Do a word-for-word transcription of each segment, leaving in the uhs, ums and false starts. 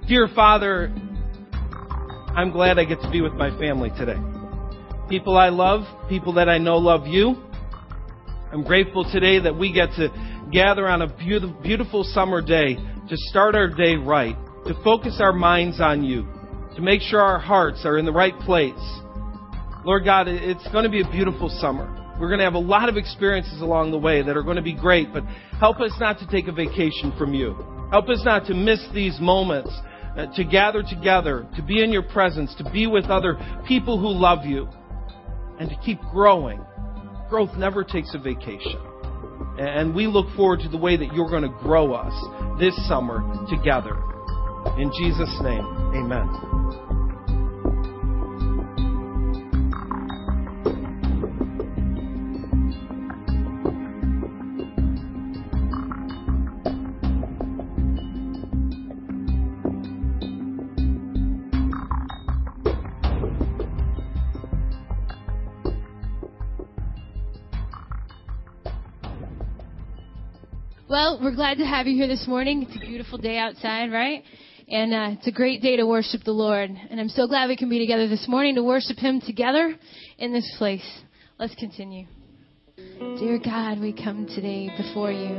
Dear Father, I'm glad I get to be with my family today. People I love, people that I know love you. I'm grateful today that we get to gather on a beautiful, beautiful summer day to start our day right, to focus our minds on you, to make sure our hearts are in the right place. Lord God, it's going to be a beautiful summer. We're going to have a lot of experiences along the way that are going to be great, but help us not to take a vacation from you. Help us not to miss these moments, uh, to gather together, to be in your presence, to be with other people who love you, and to keep growing. Growth never takes a vacation. And we look forward to the way that you're going to grow us this summer together. In Jesus' name, amen. Well, we're glad to have you here this morning. It's a beautiful day outside, right? And uh, it's a great day to worship the Lord. And I'm so glad we can be together this morning to worship Him together in this place. Let's continue. Dear God, we come today before you.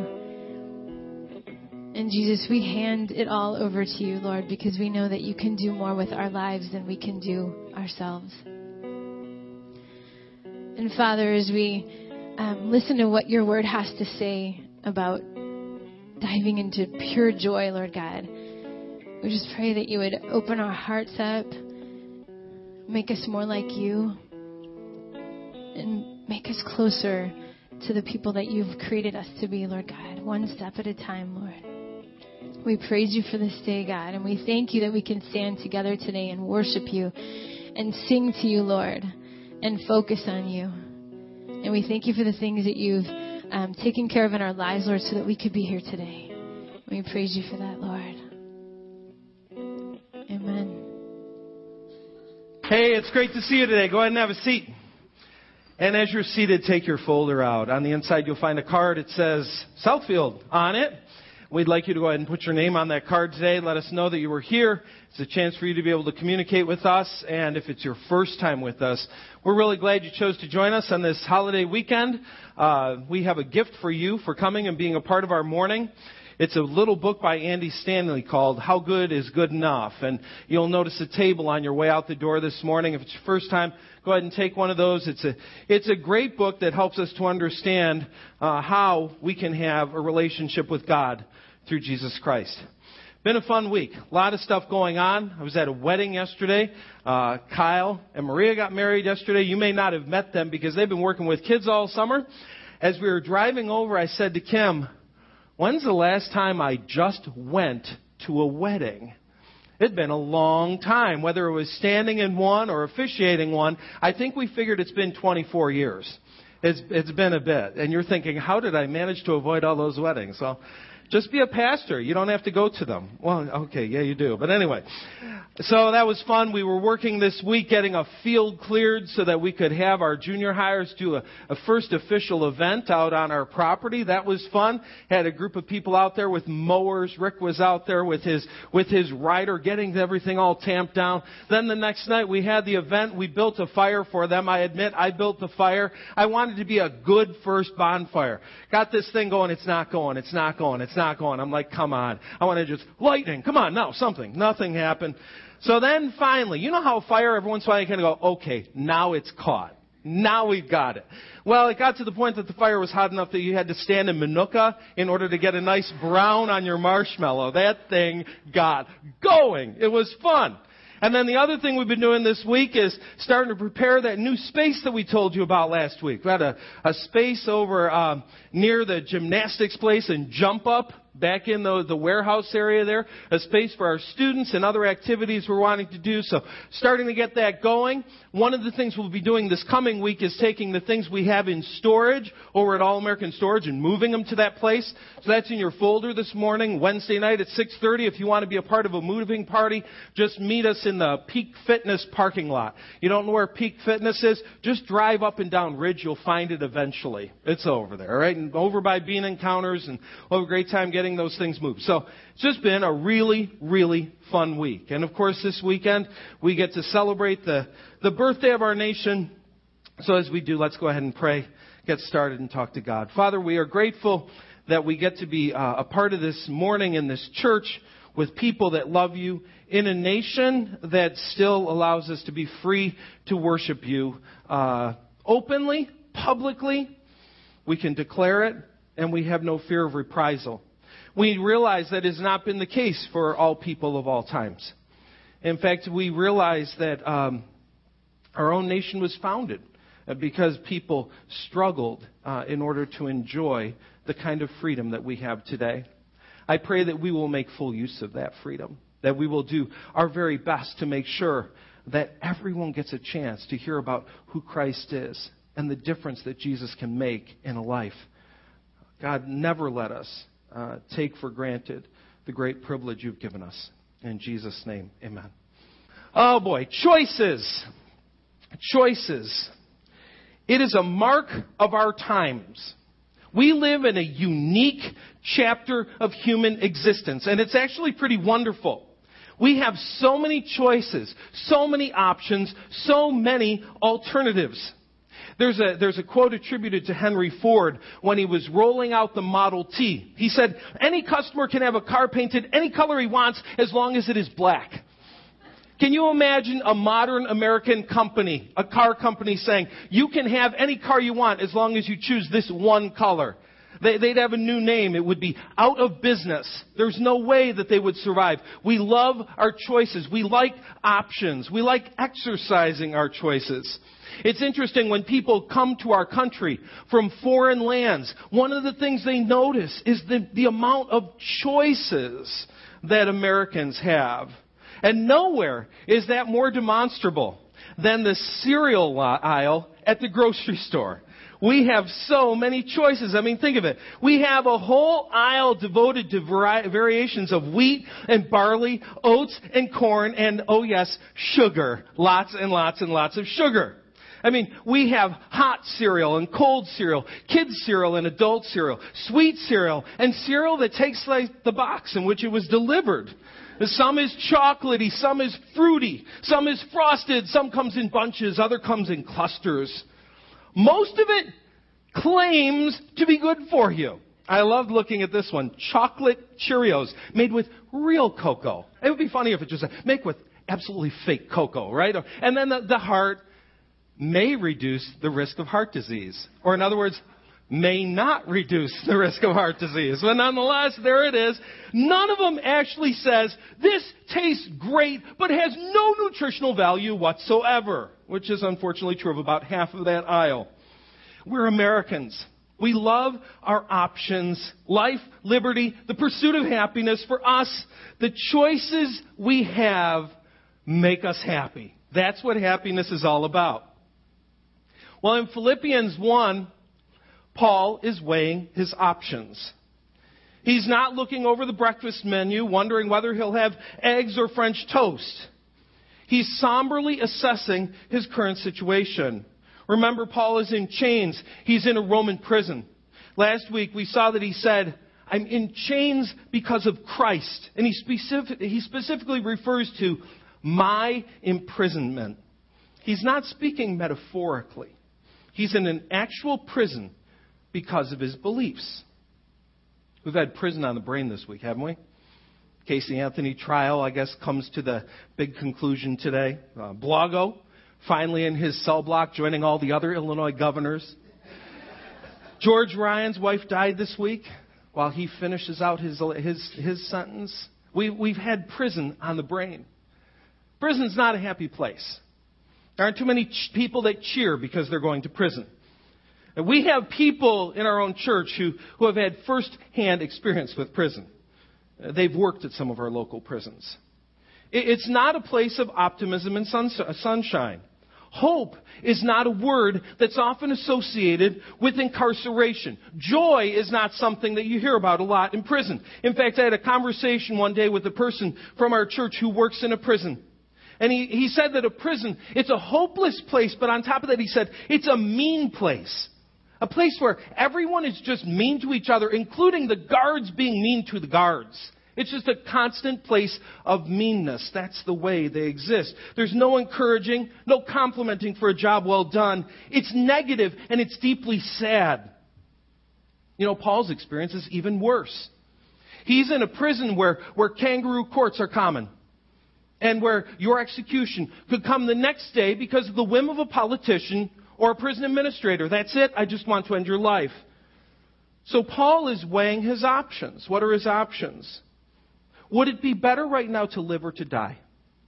And Jesus, we hand it all over to you, Lord, because we know that you can do more with our lives than we can do ourselves. And Father, as we um, listen to what your word has to say about diving into pure joy, Lord God, we just pray that you would open our hearts up, make us more like you, and make us closer to the people that you've created us to be, Lord God, one step at a time, Lord. We praise you for this day, God, and we thank you that we can stand together today and worship you and sing to you, Lord, and focus on you. And we thank you for the things that you've um, taken care of in our lives, Lord, so that we could be here today. We praise you for that, Lord. Amen. Hey, it's great to see you today. Go ahead and have a seat. And as you're seated, take your folder out. On the inside, you'll find a card. It says Southfield on it. We'd like you to go ahead and put your name on that card today. Let us know that you were here. It's a chance for you to be able to communicate with us. And if it's your first time with us, we're really glad you chose to join us on this holiday weekend. Uh, we have a gift for you for coming and being a part of our morning. It's a little book by Andy Stanley called How Good is Good Enough. And you'll notice a table on your way out the door this morning. If it's your first time, go ahead and take one of those. It's a, it's a great book that helps us to understand uh, how we can have a relationship with God through Jesus Christ. Been a fun week. A lot of stuff going on. I was at a wedding yesterday. Uh, Kyle and Maria got married yesterday. You may not have met them because they've been working with kids all summer. As we were driving over, I said to Kim, when's the last time I just went to a wedding? It'd been a long time, whether it was standing in one or officiating one. I think we figured it's been twenty-four years. It's, it's been a bit. And you're thinking, how did I manage to avoid all those weddings? Well, just be a pastor. You don't have to go to them. Well, okay, yeah, you do. But anyway, so that was fun. We were working this week getting a field cleared so that we could have our junior hires do a, a first official event out on our property. That was fun. Had a group of people out there with mowers. Rick was out there with his with his rider getting everything all tamped down. Then the next night we had the event. We built a fire for them. I admit I built the fire. I wanted to be a good first bonfire. Got this thing going. It's not going. It's not going. It's not going. I'm like, come on. I want to just, lightning. Come on. No, something. Nothing happened. So then finally, you know how fire, every once in a while you kind of go, okay, now it's caught. Now we've got it. Well, it got to the point that the fire was hot enough that you had to stand in Manuka in order to get a nice brown on your marshmallow. That thing got going. It was fun. And then the other thing we've been doing this week is starting to prepare that new space that we told you about last week. We had a, a space over um, near the gymnastics place and Jump Up, back in the, the warehouse area there, a space for our students and other activities we're wanting to do. So starting to get that going. One of the things we'll be doing this coming week is taking the things we have in storage over at All American Storage and moving them to that place. So that's in your folder this morning, Wednesday night at six thirty. If you want to be a part of a moving party, just meet us in the Peak Fitness parking lot. You don't know where Peak Fitness is? Just drive up and down Ridge. You'll find it eventually. It's over there, all right? And over by Bean Encounters, and we'll have a great time getting getting those things moved. So it's just been a really, really fun week. And of course, this weekend, we get to celebrate the, the birthday of our nation. So as we do, let's go ahead and pray, get started, and talk to God. Father, we are grateful that we get to be uh, a part of this morning in this church with people that love you, in a nation that still allows us to be free to worship you uh, openly, publicly. We can declare it, and we have no fear of reprisal. We realize that has not been the case for all people of all times. In fact, we realize that um, our own nation was founded because people struggled uh, in order to enjoy the kind of freedom that we have today. I pray that we will make full use of that freedom, that we will do our very best to make sure that everyone gets a chance to hear about who Christ is and the difference that Jesus can make in a life. God, never let us uh, take for granted the great privilege you've given us. In Jesus' name, amen. Oh boy, choices. Choices. It is a mark of our times. We live in a unique chapter of human existence, and it's actually pretty wonderful. We have so many choices, so many options, so many alternatives. There's a, there's a quote attributed to Henry Ford when he was rolling out the Model T. He said, "Any customer can have a car painted any color he wants as long as it is black." Can you imagine a modern American company, a car company, saying, you can have any car you want as long as you choose this one color? They, they'd have a new name. It would be out of business. There's no way that they would survive. We love our choices. We like options. We like exercising our choices. It's interesting when people come to our country from foreign lands, one of the things they notice is the, the amount of choices that Americans have. And nowhere is that more demonstrable than the cereal aisle at the grocery store. We have so many choices. I mean, think of it. We have a whole aisle devoted to vari- variations of wheat and barley, oats and corn, and, oh yes, sugar. Lots and lots and lots of sugar. I mean, we have hot cereal and cold cereal, kids cereal and adult cereal, sweet cereal, and cereal that takes like the box in which it was delivered. Some is chocolatey, some is fruity, some is frosted, some comes in bunches, other comes in clusters. Most of it claims to be good for you. I loved looking at this one. Chocolate Cheerios made with real cocoa. It would be funny if it just said, make with absolutely fake cocoa, right? And then the, the heart may reduce the risk of heart disease. Or in other words, may not reduce the risk of heart disease. But nonetheless, there it is. None of them actually says, this tastes great, but has no nutritional value whatsoever, which is unfortunately true of about half of that aisle. We're Americans. We love our options, life, liberty, the pursuit of happiness. For us, the choices we have make us happy. That's what happiness is all about. Well, in Philippians one, Paul is weighing his options. He's not looking over the breakfast menu, wondering whether he'll have eggs or French toast. He's somberly assessing his current situation. Remember, Paul is in chains. He's in a Roman prison. Last week, we saw that he said, I'm in chains because of Christ. And he, specific, he specifically refers to my imprisonment. He's not speaking metaphorically. He's in an actual prison because of his beliefs. We've had prison on the brain this week, haven't we? Casey Anthony trial, I guess, comes to the big conclusion today. Uh, Blago, finally in his cell block, joining all the other Illinois governors. George Ryan's wife died this week while he finishes out his his, his sentence. We, we've had prison on the brain. Prison's not a happy place. There aren't too many ch- people that cheer because they're going to prison. And we have people in our own church who, who have had first-hand experience with prison. Uh, they've worked at some of our local prisons. It, it's not a place of optimism and sun, sunshine. Hope is not a word that's often associated with incarceration. Joy is not something that you hear about a lot in prison. In fact, I had a conversation one day with a person from our church who works in a prison. And he, he said that a prison, it's a hopeless place, but on top of that he said, it's a mean place. A place where everyone is just mean to each other, including the guards being mean to the guards. It's just a constant place of meanness. That's the way they exist. There's no encouraging, no complimenting for a job well done. It's negative and it's deeply sad. You know, Paul's experience is even worse. He's in a prison where, where kangaroo courts are common. And where your execution could come the next day because of the whim of a politician or a prison administrator. That's it. I just want to end your life. So Paul is weighing his options. What are his options? Would it be better right now to live or to die?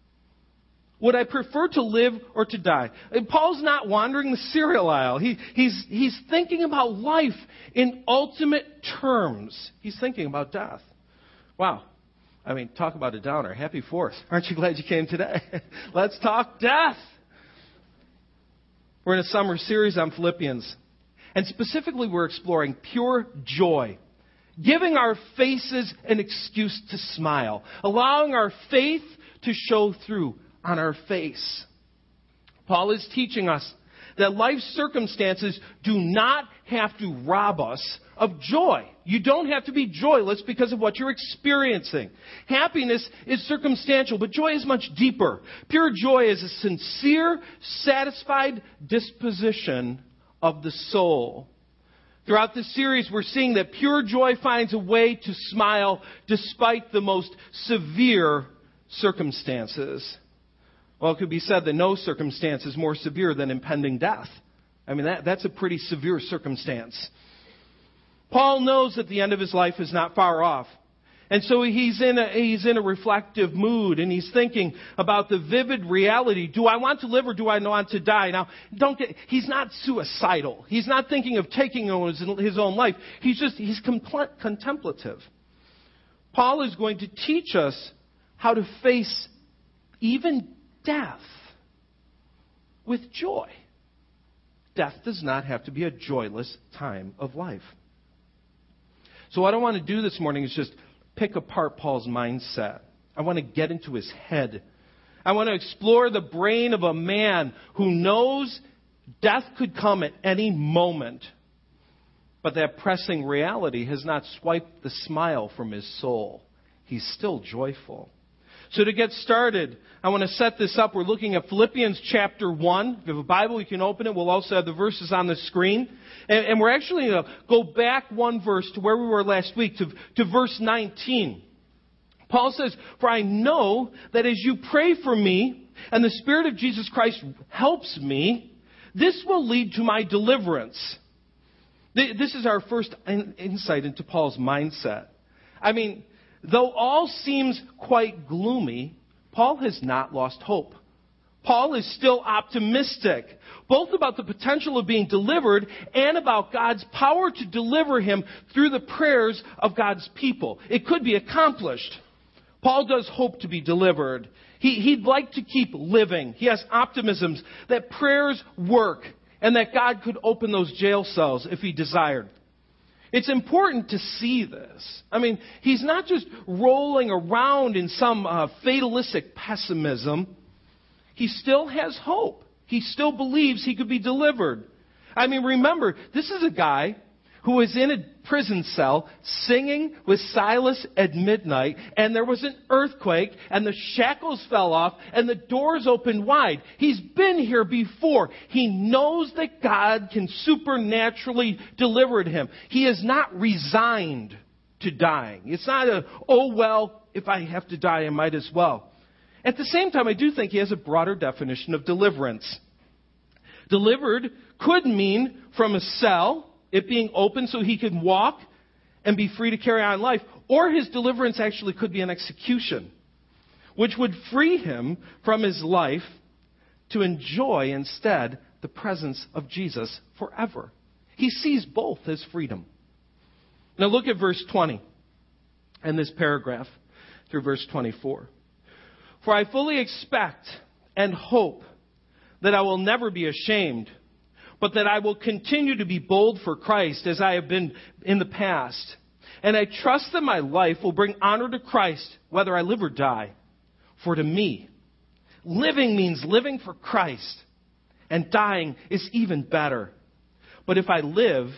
Would I prefer to live or to die? And Paul's not wandering the cereal aisle. He, he's, he's thinking about life in ultimate terms. He's thinking about death. Wow. I mean, talk about a downer. Happy Fourth. Aren't you glad you came today? Let's talk death. We're in a summer series on Philippians. And specifically, we're exploring pure joy. Giving our faces an excuse to smile. Allowing our faith to show through on our face. Paul is teaching us that life's circumstances do not have to rob us of joy. You don't have to be joyless because of what you're experiencing. Happiness is circumstantial, but joy is much deeper. Pure joy is a sincere, satisfied disposition of the soul. Throughout this series, we're seeing that pure joy finds a way to smile despite the most severe circumstances. Well, it could be said that no circumstance is more severe than impending death. I mean, that, that's a pretty severe circumstance. Paul knows that the end of his life is not far off. And so he's in a, he's in a reflective mood, and he's thinking about the vivid reality. Do I want to live or do I want to die? Now, don't get, he's not suicidal. He's not thinking of taking his, his own life. He's just, he's compl- contemplative. Paul is going to teach us how to face even death with joy. Death does not have to be a joyless time of life. So what I want to do this morning is just pick apart Paul's mindset. I want to get into his head. I want to explore the brain of a man who knows death could come at any moment, but that pressing reality has not swiped the smile from his soul. He's still joyful. So to get started, I want to set this up. We're looking at Philippians chapter one. If you have a Bible, you can open it. We'll also have the verses on the screen. And, and we're actually going to go back one verse to where we were last week, to, to verse nineteen. Paul says, "For I know that as you pray for me, and the Spirit of Jesus Christ helps me, this will lead to my deliverance." This is our first insight into Paul's mindset. I mean, though all seems quite gloomy, Paul has not lost hope. Paul is still optimistic, both about the potential of being delivered and about God's power to deliver him through the prayers of God's people. It could be accomplished. Paul does hope to be delivered. He, he'd like to keep living. He has optimisms that prayers work and that God could open those jail cells if he desired. It's important to see this. I mean, he's not just rolling around in some uh, fatalistic pessimism. He still has hope. He still believes he could be delivered. I mean, remember, this is a guy who was in a prison cell singing with Silas at midnight, and there was an earthquake, and the shackles fell off, and the doors opened wide. He's been here before. He knows that God can supernaturally deliver him. He is not resigned to dying. It's not a, oh, well, if I have to die, I might as well. At the same time, I do think he has a broader definition of deliverance. Delivered could mean from a cell, it being open so he can walk and be free to carry on life. Or his deliverance actually could be an execution, which would free him from his life to enjoy instead the presence of Jesus forever. He sees both as freedom. Now look at verse twenty and this paragraph through verse twenty-four. "For I fully expect and hope that I will never be ashamed, but that I will continue to be bold for Christ as I have been in the past. And I trust that my life will bring honor to Christ, whether I live or die. For to me, living means living for Christ, and dying is even better. But if I live,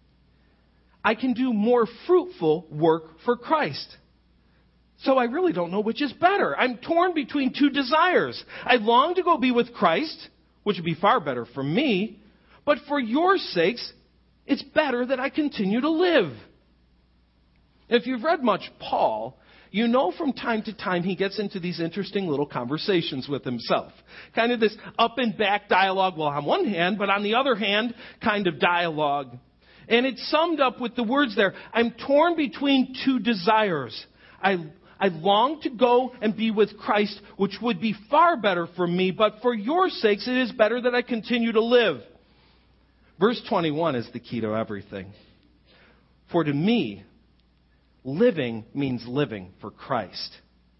I can do more fruitful work for Christ. So I really don't know which is better. I'm torn between two desires. I long to go be with Christ, which would be far better for me, but for your sakes, it's better that I continue to live. If you've read much Paul, you know from time to time he gets into these interesting little conversations with himself. Kind of this up and back dialogue, well, on one hand, but on the other hand, kind of dialogue. And it's summed up with the words there, I'm torn between two desires. I, I long to go and be with Christ, which would be far better for me, but for your sakes it is better that I continue to live. Verse twenty-one is the key to everything. For to me, living means living for Christ.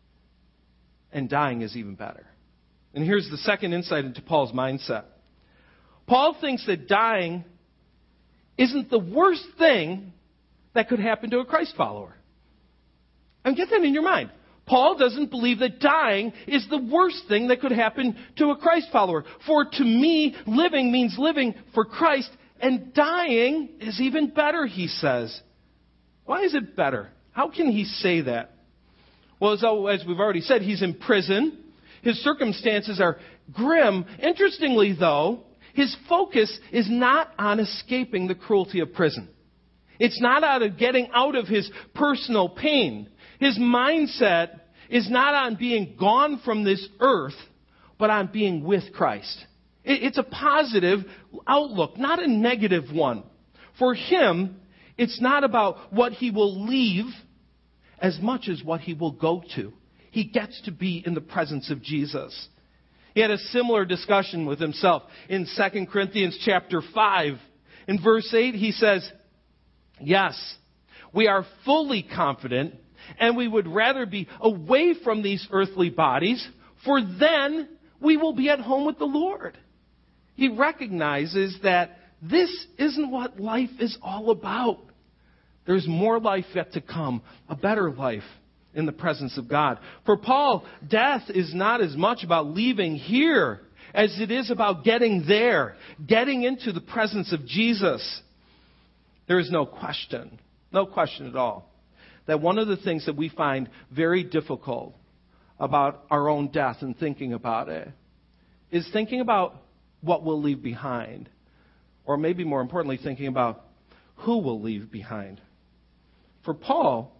And dying is even better. And here's the second insight into Paul's mindset. Paul thinks that dying isn't the worst thing that could happen to a Christ follower. And get that in your mind. Paul doesn't believe that dying is the worst thing that could happen to a Christ follower. For to me, living means living for Christ, and dying is even better, he says. Why is it better? How can he say that? Well, as, as we've already said, he's in prison. His circumstances are grim. Interestingly, though, his focus is not on escaping the cruelty of prison. It's not out of getting out of his personal pain. His mindset is not on being gone from this earth, but on being with Christ. It's a positive outlook, not a negative one. For him, it's not about what he will leave as much as what he will go to. He gets to be in the presence of Jesus. He had a similar discussion with himself in Second Corinthians chapter five. In verse eight, he says, yes, we are fully confident, and we would rather be away from these earthly bodies, for then we will be at home with the Lord. He recognizes that this isn't what life is all about. There's more life yet to come, a better life in the presence of God. For Paul, death is not as much about leaving here as it is about getting there, getting into the presence of Jesus. There is no question, no question at all, that one of the things that we find very difficult about our own death and thinking about it is thinking about what we'll leave behind, or maybe more importantly, thinking about who we'll leave behind. For Paul,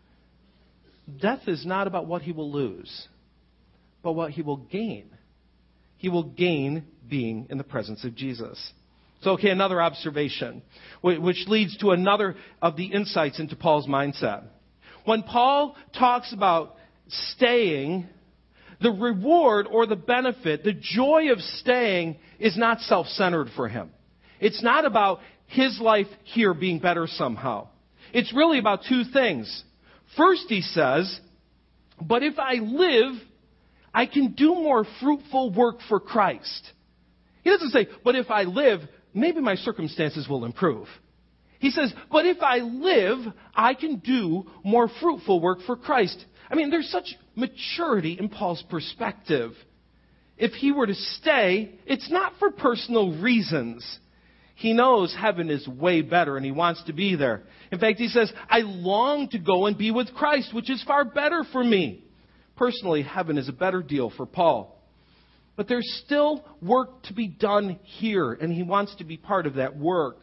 death is not about what he will lose, but what he will gain. He will gain being in the presence of Jesus. So, okay, another observation, which leads to another of the insights into Paul's mindset. When Paul talks about staying, the reward or the benefit, the joy of staying is not self-centered for him. It's not about his life here being better somehow. It's really about two things. First, he says, but if I live, I can do more fruitful work for Christ. He doesn't say, but if I live, maybe my circumstances will improve. He says, but if I live, I can do more fruitful work for Christ. I mean, there's such maturity in Paul's perspective. If he were to stay, it's not for personal reasons. He knows heaven is way better and he wants to be there. In fact, he says, I long to go and be with Christ, which is far better for me. Personally, heaven is a better deal for Paul. But there's still work to be done here, and he wants to be part of that work.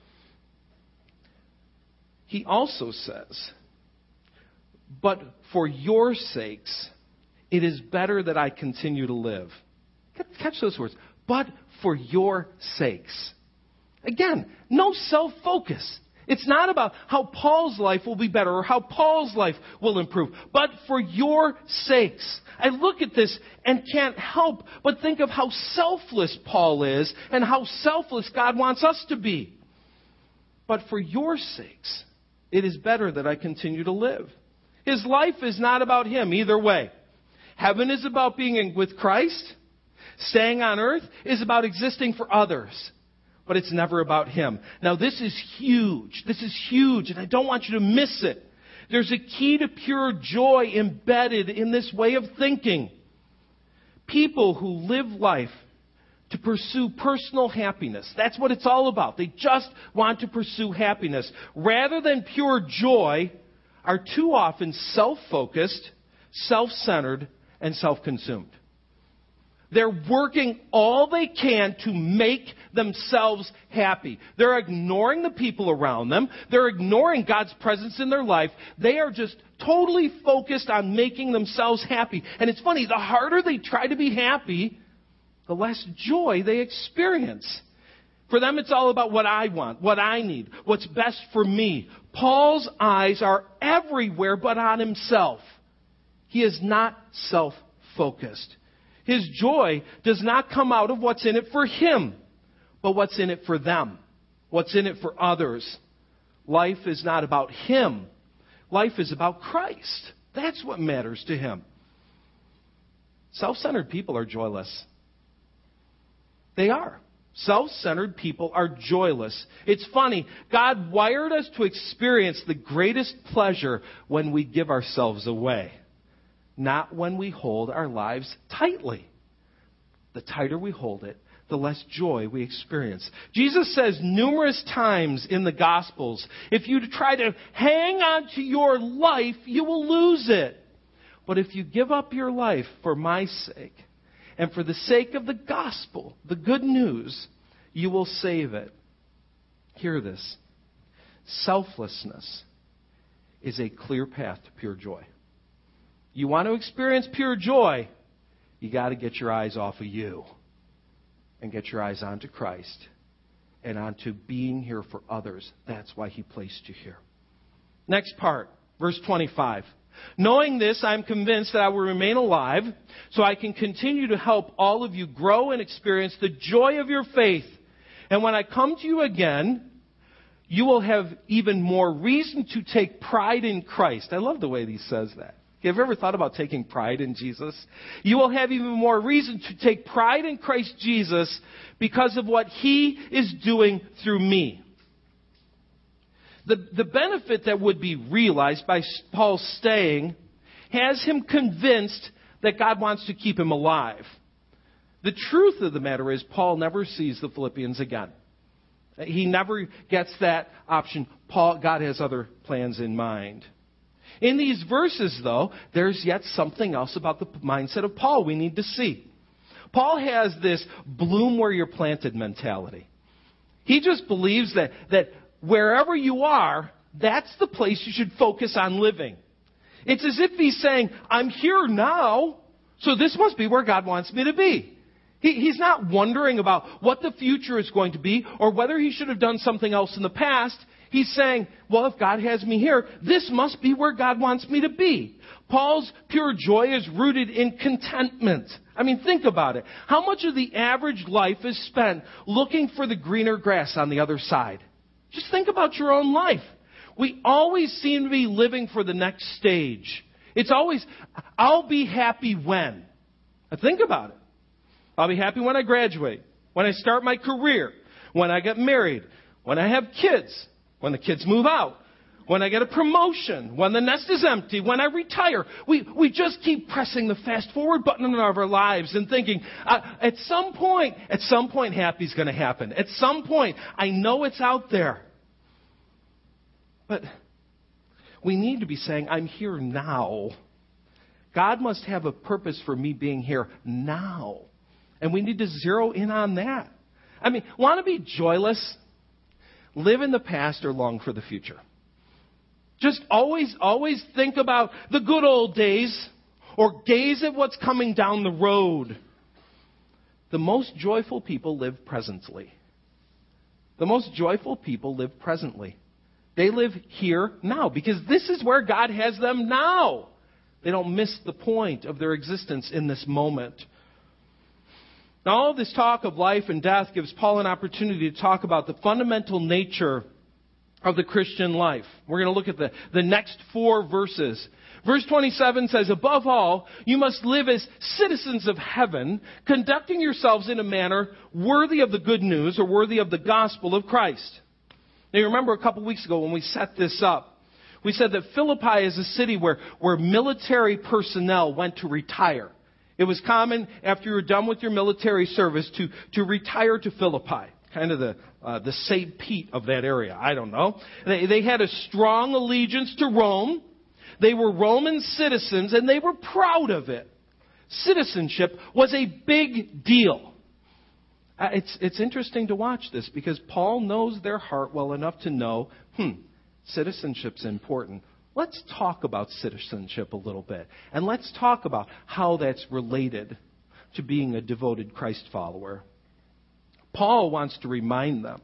He also says, but for your sakes, it is better that I continue to live. Catch those words. But for your sakes. Again, no self-focus. It's not about how Paul's life will be better or how Paul's life will improve, but for your sakes. I look at this and can't help but think of how selfless Paul is and how selfless God wants us to be. But for your sakes, it is better that I continue to live. His life is not about him either way. Heaven is about being with Christ. Staying on earth is about existing for others. But it's never about him. Now, this is huge. This is huge, and I don't want you to miss it. There's a key to pure joy embedded in this way of thinking. People who live life to pursue personal happiness. That's what it's all about. They just want to pursue happiness. Rather than pure joy, are too often self-focused, self-centered, and self-consumed. They're working all they can to make themselves happy. They're ignoring the people around them. They're ignoring God's presence in their life. They are just totally focused on making themselves happy. And it's funny, the harder they try to be happy, the less joy they experience. For them, it's all about what I want, what I need, what's best for me. Paul's eyes are everywhere but on himself. He is not self-focused. His joy does not come out of what's in it for him, but what's in it for them, what's in it for others. Life is not about him. Life is about Christ. That's what matters to him. Self-centered people are joyless. They are. Self-centered people are joyless. It's funny. God wired us to experience the greatest pleasure when we give ourselves away, not when we hold our lives tightly. The tighter we hold it, the less joy we experience. Jesus says numerous times in the Gospels, if you try to hang on to your life, you will lose it. But if you give up your life for my sake, and for the sake of the gospel, the good news, you will save it. Hear this. Selflessness is a clear path to pure joy. You want to experience pure joy, you got to get your eyes off of you and get your eyes onto Christ and onto being here for others. That's why he placed you here. Next part, verse twenty-five. Knowing this, I am convinced that I will remain alive so I can continue to help all of you grow and experience the joy of your faith. And when I come to you again, you will have even more reason to take pride in Christ. I love the way he says that. Have you ever thought about taking pride in Jesus? You will have even more reason to take pride in Christ Jesus because of what he is doing through me. The, the benefit that would be realized by Paul staying has him convinced that God wants to keep him alive. The truth of the matter is Paul never sees the Philippians again. He never gets that option. Paul, God has other plans in mind. In these verses, though, there's yet something else about the mindset of Paul we need to see. Paul has this bloom where you're planted mentality. He just believes that, that wherever you are, that's the place you should focus on living. It's as if he's saying, I'm here now, so this must be where God wants me to be. He, he's not wondering about what the future is going to be or whether he should have done something else in the past. He's saying, well, if God has me here, this must be where God wants me to be. Paul's pure joy is rooted in contentment. I mean, think about it. How much of the average life is spent looking for the greener grass on the other side? Just think about your own life. We always seem to be living for the next stage. It's always, I'll be happy when. Now think about it. I'll be happy when I graduate, when I start my career, when I get married, when I have kids, when the kids move out, when I get a promotion, when the nest is empty, when I retire. We, we just keep pressing the fast forward button in our lives and thinking, uh, at some point, at some point, happy's going to happen. At some point, I know it's out there. But we need to be saying, I'm here now. God must have a purpose for me being here now. And we need to zero in on that. I mean, want to be joyless? Live in the past or long for the future. Just always, always think about the good old days or gaze at what's coming down the road. The most joyful people live presently. The most joyful people live presently. They live here now because this is where God has them now. They don't miss the point of their existence in this moment. Now, all this talk of life and death gives Paul an opportunity to talk about the fundamental nature of the Christian life. We're going to look at the, the next four verses. Verse twenty-seven says, above all, you must live as citizens of heaven, conducting yourselves in a manner worthy of the good news or worthy of the gospel of Christ. Now, you remember a couple weeks ago when we set this up, we said that Philippi is a city where, where military personnel went to retire. It was common after you were done with your military service to, to retire to Philippi, kind of the, uh, the Saint Pete of that area. I don't know. They, they had a strong allegiance to Rome. They were Roman citizens, and they were proud of it. Citizenship was a big deal. Uh, it's, it's interesting to watch this because Paul knows their heart well enough to know, hmm, citizenship's important. Let's talk about citizenship a little bit. And let's talk about how that's related to being a devoted Christ follower. Paul wants to remind them,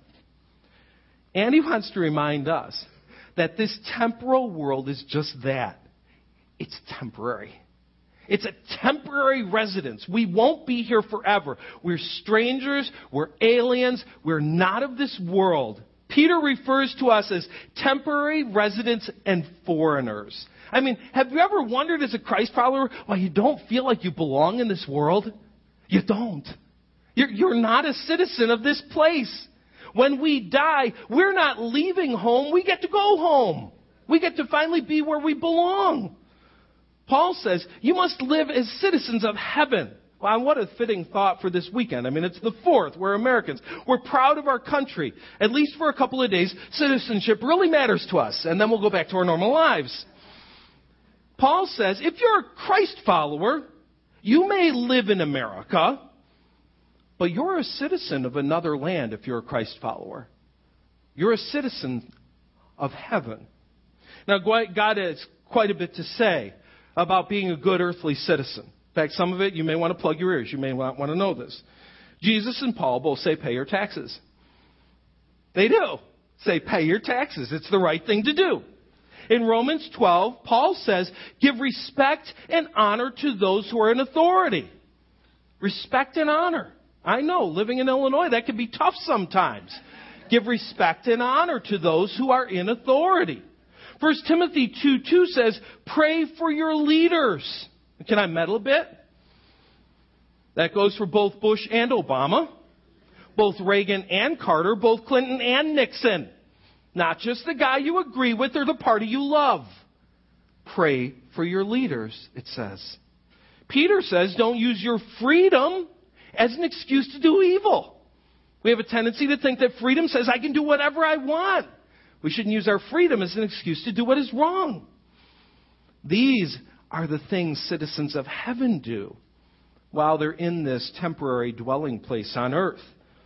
and he wants to remind us, that this temporal world is just that. It's temporary. It's a temporary residence. We won't be here forever. We're strangers. We're aliens. We're not of this world. Peter refers to us as temporary residents and foreigners. I mean, have you ever wondered as a Christ follower why you don't feel like you belong in this world? You don't. You're, you're not a citizen of this place. When we die, we're not leaving home. We get to go home. We get to finally be where we belong. Paul says, you must live as citizens of heaven. Wow, what a fitting thought for this weekend. I mean, it's the fourth. We're Americans. We're proud of our country. At least for a couple of days, citizenship really matters to us. And then we'll go back to our normal lives. Paul says, if you're a Christ follower, you may live in America, but you're a citizen of another land if you're a Christ follower. You're a citizen of heaven. Now, God has quite a bit to say about being a good earthly citizen. In fact, some of it you may want to plug your ears. You may not want to know this. Jesus and Paul both say pay your taxes. They do. Say pay your taxes. It's the right thing to do. In Romans twelve, Paul says, give respect and honor to those who are in authority. Respect and honor. I know, living in Illinois, that can be tough sometimes. Give respect and honor to those who are in authority. First Timothy two two says, pray for your leaders. Can I meddle a bit? That goes for both Bush and Obama, both Reagan and Carter, both Clinton and Nixon. Not just the guy you agree with or the party you love. Pray for your leaders, it says. Peter says, don't use your freedom as an excuse to do evil. We have a tendency to think that freedom says I can do whatever I want. We shouldn't use our freedom as an excuse to do what is wrong. These are the things citizens of heaven do while they're in this temporary dwelling place on earth.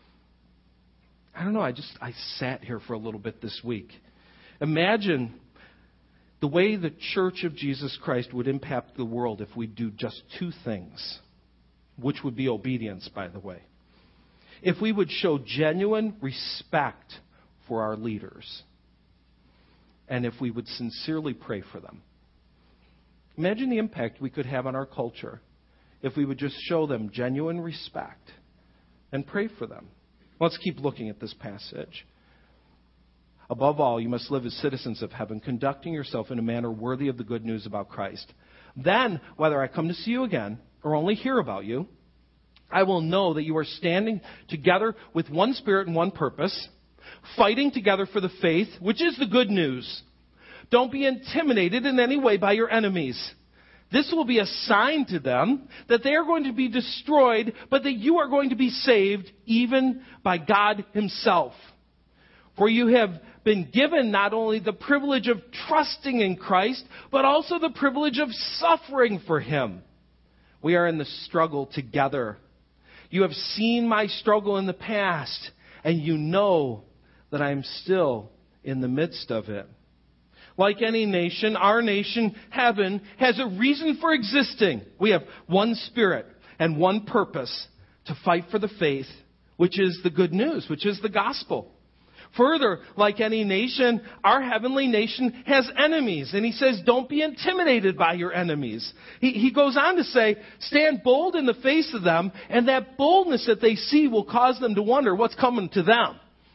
I don't know, I just, I sat here for a little bit this week. Imagine the way the Church of Jesus Christ would impact the world if we do just two things, which would be obedience, by the way. If we would show genuine respect for our leaders, and if we would sincerely pray for them. Imagine the impact we could have on our culture if we would just show them genuine respect and pray for them. Let's keep looking at this passage. Above all, you must live as citizens of heaven, conducting yourself in a manner worthy of the good news about Christ. Then, whether I come to see you again or only hear about you, I will know that you are standing together with one spirit and one purpose, fighting together for the faith, which is the good news. Don't be intimidated in any way by your enemies. This will be a sign to them that they are going to be destroyed, but that you are going to be saved even by God Himself. For you have been given not only the privilege of trusting in Christ, but also the privilege of suffering for Him. We are in the struggle together. You have seen my struggle in the past, and you know that I am still in the midst of it. Like any nation, our nation, heaven, has a reason for existing. We have one spirit and one purpose to fight for the faith, which is the good news, which is the gospel. Further, like any nation, our heavenly nation has enemies. And he says, don't be intimidated by your enemies. He, he goes on to say, stand bold in the face of them, and that boldness that they see will cause them to wonder what's coming to them.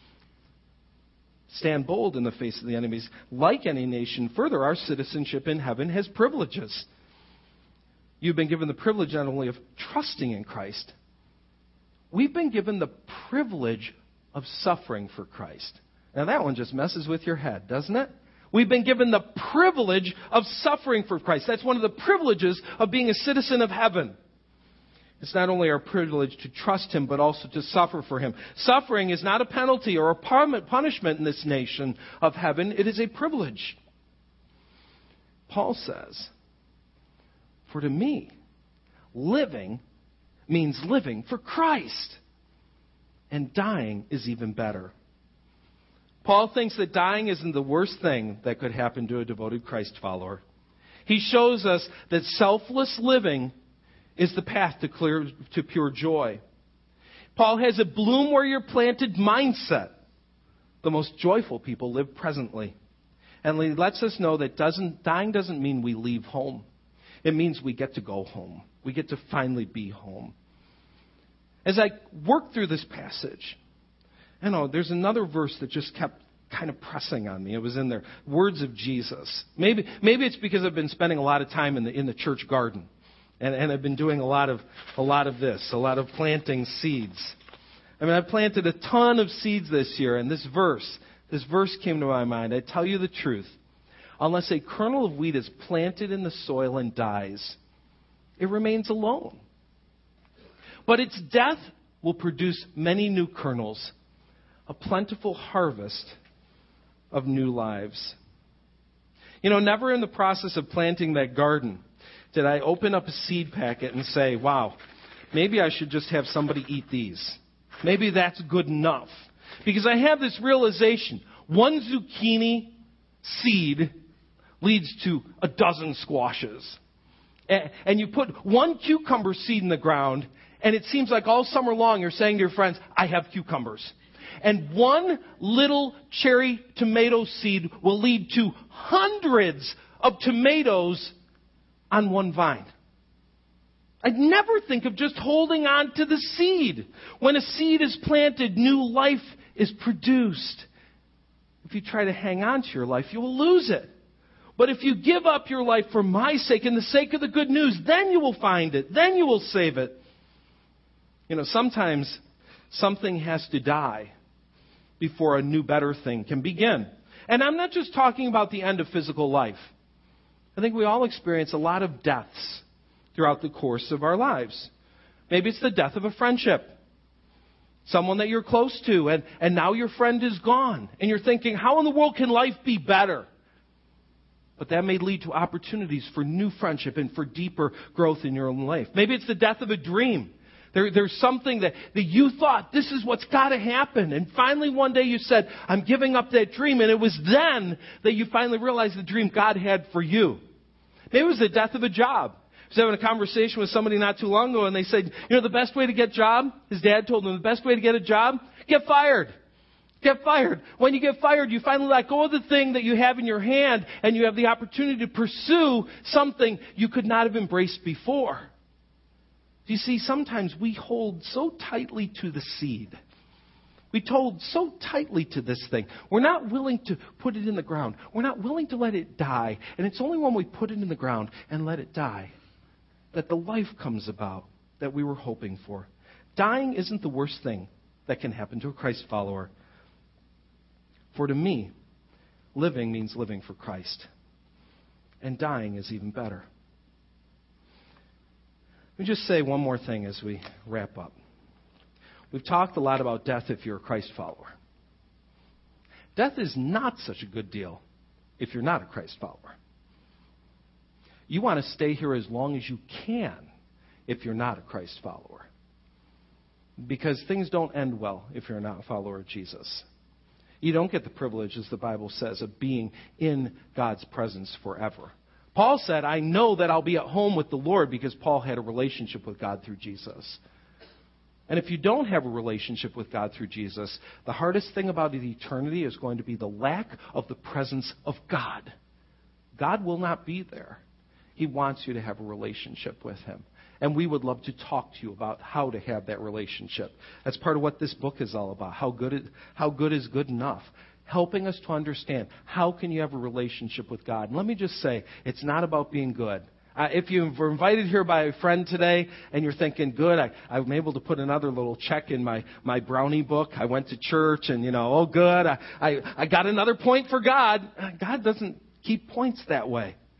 Stand bold in the face of the enemies. Like any nation, further, our citizenship in heaven has privileges. You've been given the privilege not only of trusting in Christ, we've been given the privilege of suffering for Christ. Now that one just messes with your head, doesn't it? We've been given the privilege of suffering for Christ. That's one of the privileges of being a citizen of heaven. It's not only our privilege to trust Him, but also to suffer for Him. Suffering is not a penalty or a punishment in this nation of heaven. It is a privilege. Paul says, for to me, living means living for Christ. And dying is even better. Paul thinks that dying isn't the worst thing that could happen to a devoted Christ follower. He shows us that selfless living is the path to clear, to pure joy. Paul has a bloom where you're planted mindset. The most joyful people live presently. And he lets us know that doesn't, dying doesn't mean we leave home. It means we get to go home. We get to finally be home. As I worked through this passage, I know there's another verse that just kept kind of pressing on me. It was in there. Words of Jesus. Maybe maybe it's because I've been spending a lot of time in the in the church garden. And, and I've been doing a lot of a lot of this, a lot of planting seeds. I mean, I planted a ton of seeds this year, and this verse, this verse came to my mind. I tell you the truth. Unless a kernel of wheat is planted in the soil and dies, it remains alone. But its death will produce many new kernels, a plentiful harvest of new lives. You know, never in the process of planting that garden did I open up a seed packet and say, wow, maybe I should just have somebody eat these. Maybe that's good enough. Because I have this realization, one zucchini seed leads to a dozen squashes. And you put one cucumber seed in the ground, and it seems like all summer long you're saying to your friends, I have cucumbers. And one little cherry tomato seed will lead to hundreds of tomatoes on one vine. I'd never think of just holding on to the seed. When a seed is planted, new life is produced. If you try to hang on to your life, you will lose it. But if you give up your life for my sake and the sake of the good news, then you will find it. Then you will save it. You know, sometimes something has to die before a new, better thing can begin. And I'm not just talking about the end of physical life. I think we all experience a lot of deaths throughout the course of our lives. Maybe it's the death of a friendship. Someone that you're close to, and, and now your friend is gone. And you're thinking, how in the world can life be better? But that may lead to opportunities for new friendship and for deeper growth in your own life. Maybe it's the death of a dream. There, there's something that, that you thought, this is what's got to happen. And finally one day you said, I'm giving up that dream. And it was then that you finally realized the dream God had for you. Maybe it was the death of a job. I was having a conversation with somebody not too long ago, and they said, you know, the best way to get a job, his dad told him, the best way to get a job, get fired. Get fired. When you get fired, you finally let go of the thing that you have in your hand, and you have the opportunity to pursue something you could not have embraced before. You see, sometimes we hold so tightly to the seed. We hold so tightly to this thing. We're not willing to put it in the ground. We're not willing to let it die. And it's only when we put it in the ground and let it die that the life comes about that we were hoping for. Dying isn't the worst thing that can happen to a Christ follower. For to me, living means living for Christ. And dying is even better. Let me just say one more thing as we wrap up. We've talked a lot about death if you're a Christ follower. Death is not such a good deal if you're not a Christ follower. You want to stay here as long as you can if you're not a Christ follower. Because things don't end well if you're not a follower of Jesus. You don't get the privilege, as the Bible says, of being in God's presence forever. Paul said, I know that I'll be at home with the Lord, because Paul had a relationship with God through Jesus. And if you don't have a relationship with God through Jesus, the hardest thing about eternity is going to be the lack of the presence of God. God will not be there. He wants you to have a relationship with Him. And we would love to talk to you about how to have that relationship. That's part of what this book is all about. How good, it, how good is good enough? Helping us to understand, how can you have a relationship with God? And let me just say, it's not about being good. Uh, if you were invited here by a friend today and you're thinking, good, I, I'm able to put another little check in my, my brownie book. I went to church and, you know, oh, good, I, I, I got another point for God. God doesn't keep points that way.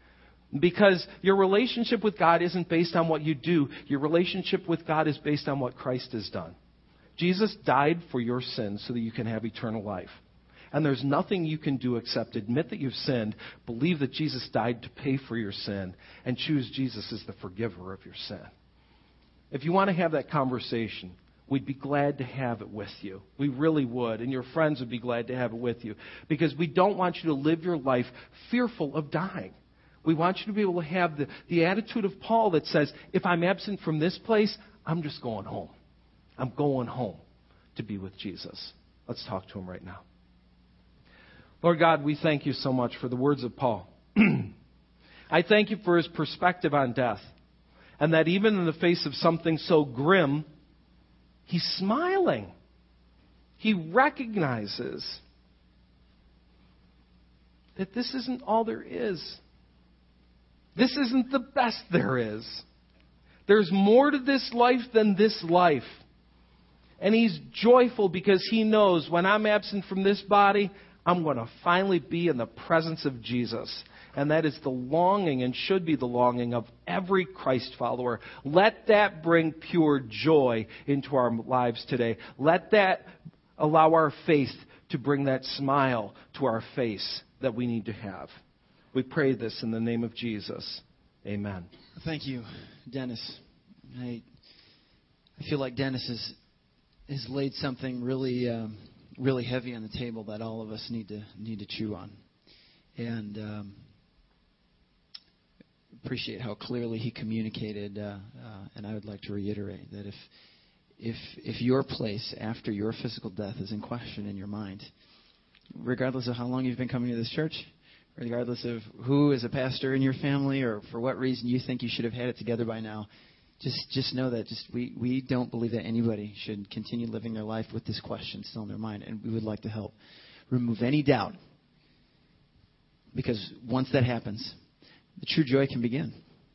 Because your relationship with God isn't based on what you do. Your relationship with God is based on what Christ has done. Jesus died for your sins so that you can have eternal life. And there's nothing you can do except admit that you've sinned, believe that Jesus died to pay for your sin, and choose Jesus as the forgiver of your sin. If you want to have that conversation, we'd be glad to have it with you. We really would. And your friends would be glad to have it with you. Because we don't want you to live your life fearful of dying. We want you to be able to have the, the attitude of Paul that says, if I'm absent from this place, I'm just going home. I'm going home to be with Jesus. Let's talk to him right now. Lord God, we thank you so much for the words of Paul. I thank you for his perspective on death. And that even in the face of something so grim, he's smiling. He recognizes that this isn't all there is. This isn't the best there is. There's more to this life than this life. And he's joyful because he knows when I'm absent from this body, I'm going to finally be in the presence of Jesus. And that is the longing and should be the longing of every Christ follower. Let that bring pure joy into our lives today. Let that allow our faith to bring that smile to our face that we need to have. We pray this in the name of Jesus. Amen. Thank you, Dennis. I, I feel like Dennis has, has laid something really, um, really heavy on the table that all of us need to need to chew on. And um, appreciate how clearly he communicated. Uh, uh, and I would like to reiterate that if if if your place after your physical death is in question in your mind, regardless of how long you've been coming to this church, regardless of who is a pastor in your family or for what reason you think you should have had it together by now, just just know that just we, we don't believe that anybody should continue living their life with this question still in their mind. And we would like to help remove any doubt. Because once that happens, the true joy can begin.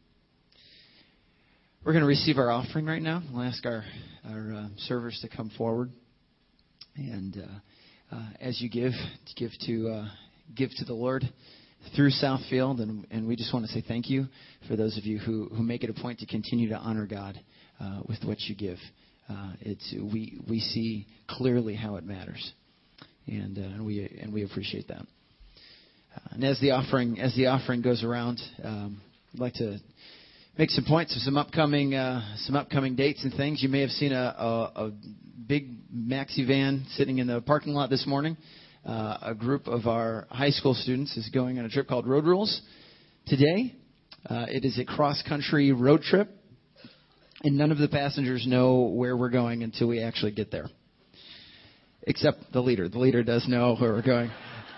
We're going to receive our offering right now. We'll ask our, our uh, servers to come forward. And uh, uh, as you give, to give to... Uh, give to the Lord through Southfield, and, and we just want to say thank you for those of you who, who make it a point to continue to honor God uh, with what you give. Uh, it's we we see clearly how it matters, and uh, and we and we appreciate that. Uh, and as the offering as the offering goes around, um, I'd like to make some points of some upcoming uh, some upcoming dates and things. You may have seen a, a, a big maxi van sitting in the parking lot this morning. Uh, a group of our high school students is going on a trip called Road Rules today. Uh, it is a cross-country road trip, and none of the passengers know where we're going until we actually get there, except the leader. The leader does know where we're going.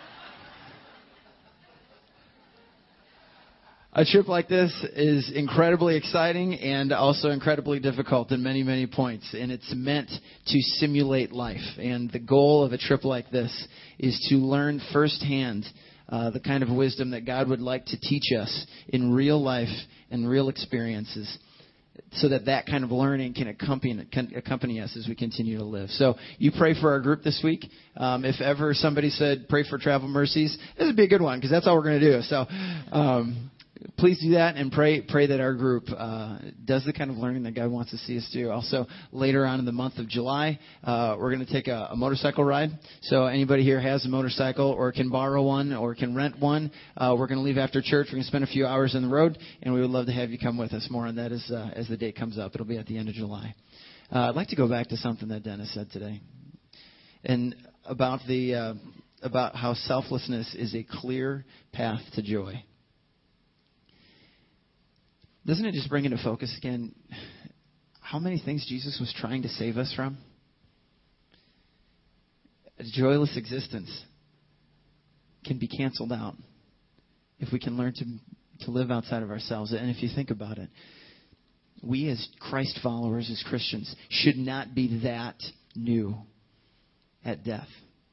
A trip like this is incredibly exciting and also incredibly difficult in many, many points. And it's meant to simulate life. And the goal of a trip like this is to learn firsthand uh, the kind of wisdom that God would like to teach us in real life and real experiences, so that that kind of learning can accompany, can accompany us as we continue to live. So you pray for our group this week. Um, if ever somebody said pray for travel mercies, this would be a good one because that's all we're going to do. So um, please do that and pray pray that our group uh, does the kind of learning that God wants to see us do. Also, later on in the month of July, uh, we're going to take a, a motorcycle ride. So anybody here has a motorcycle or can borrow one or can rent one, uh, we're going to leave after church. We're going to spend a few hours on the road, and we would love to have you come with us. More on that as, uh, as the date comes up. It'll be at the end of July. Uh, I'd like to go back to something that Dennis said today, and about the uh, about how selflessness is a clear path to joy. Doesn't it just bring into focus again how many things Jesus was trying to save us from? A joyless existence can be canceled out if we can learn to to live outside of ourselves. And if you think about it, we as Christ followers, as Christians, should not be that new at death.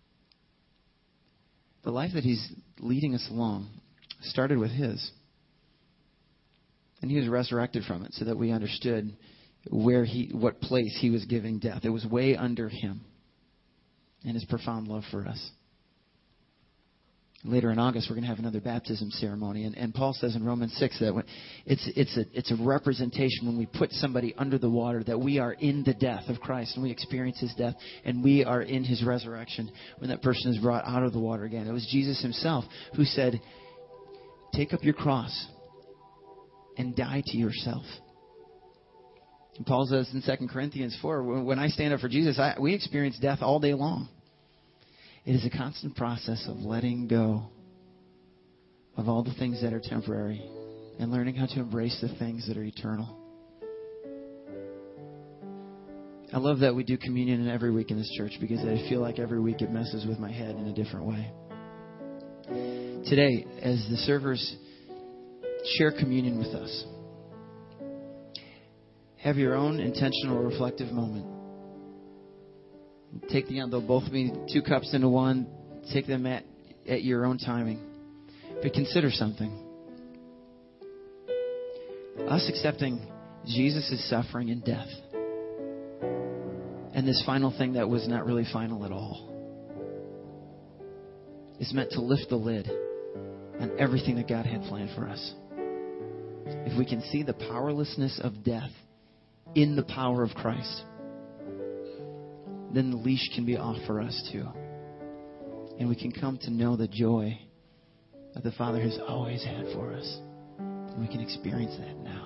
The life that He's leading us along started with His. And He was resurrected from it so that we understood where He, what place He was giving death. It was way under Him and His profound love for us. Later in August, we're going to have another baptism ceremony. And, and Paul says in Romans six that when it's, it's, a, it's a representation when we put somebody under the water that we are in the death of Christ and we experience his death and we are in his resurrection when that person is brought out of the water again. It was Jesus himself who said, take up your cross and die to yourself. And Paul says in Second Corinthians four, when I stand up for Jesus, I, we experience death all day long. It is a constant process of letting go of all the things that are temporary and learning how to embrace the things that are eternal. I love that we do communion every week in this church because I feel like every week it messes with my head in a different way. Today, as the servers share communion with us, have your own intentional reflective moment. Take the they'll both be two cups into one. Take them at, at your own timing. But consider something. Us accepting Jesus' suffering and death. And this final thing that was not really final at all is meant to lift the lid on everything that God had planned for us. If we can see the powerlessness of death in the power of Christ, then the leash can be off for us too. And we can come to know the joy that the Father has always had for us. And we can experience that now.